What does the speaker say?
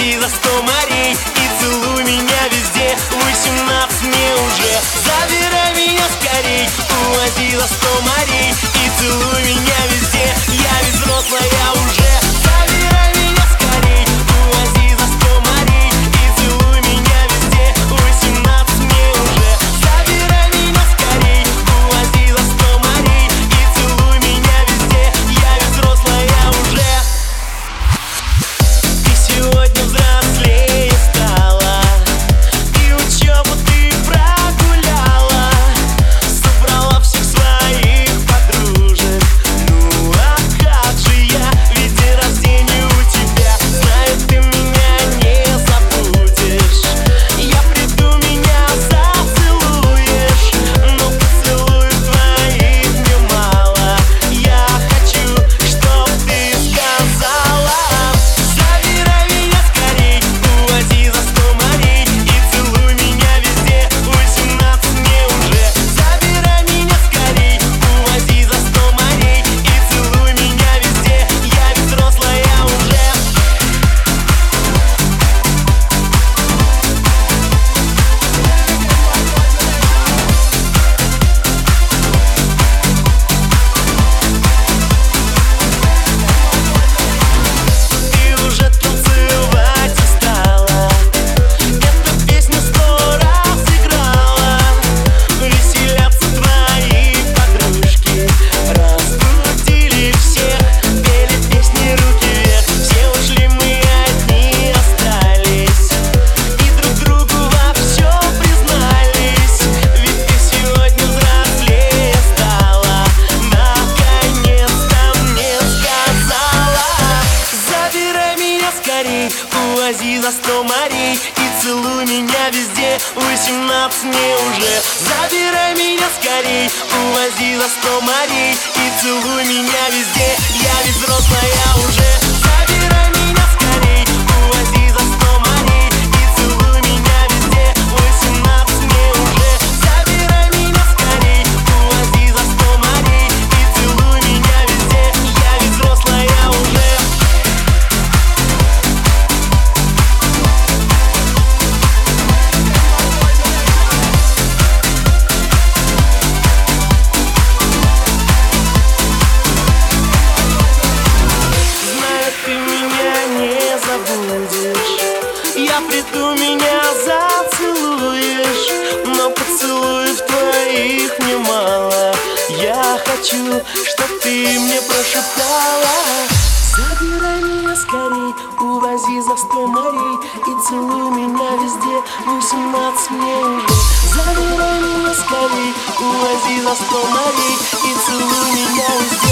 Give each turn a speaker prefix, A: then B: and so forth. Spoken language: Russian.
A: увози за 100 морей и целуй меня везде. 18 мне уже, забирай меня скорей, увози за 100 морей и целуй меня везде. Я ведь взрослая уже, забирай меня скорей, увози за 100 морей и целуй меня везде. 18 мне уже, забирай меня скорей, увози за 100 морей и целуй меня везде. Я ведь взрослая уже. Ты сегодня взрослее стала, и учебу ты прогуляла, собрала всех своих подружек. Ну а как же я, ведь день рождения у тебя. Знаю, ты меня не забудешь. Я приду, меня зацелуешь, но поцелуев твоих мне мало. Я хочу, чтоб ты сказала: забирай меня скорей, увози за 100 морей и целуй меня везде. 18 мне уже, забирай меня скорей, увози за 100 морей и целуй меня везде. Я ведь взрослая уже. Ты уже танцевать устала, эту песню 100 раз играла. Веселятся твои подружки, разбудили всех, пели песни руки вверх. Все ушли, мы одни остались и друг другу во всем признались. Ведь ты сегодня взрослее стала, наконец-то мне сказала: забирай меня скорей, увози за 100 морей и целуй меня везде. 18 мне уже, забирай меня скорей, увози за 100 морей и целуй меня везде. Я ведь взрослая уже, забирай меня скорей, увози за 100 морей и целуй меня везде. 18 мне уже, забирай меня скорей, увози за 100 морей и целуй меня везде. Я ведь взрослая уже. Знаю, ты меня не забудешь. Я приду, меня зацелуешь, но поцелуев твоих мне мало. Я хочу, чтоб ты мне прошептала: забирай меня скорей, увози за 100 морей и целуй меня везде. 18 мне уже, забирай меня скорей, увози за 100 морей и целуй меня везде.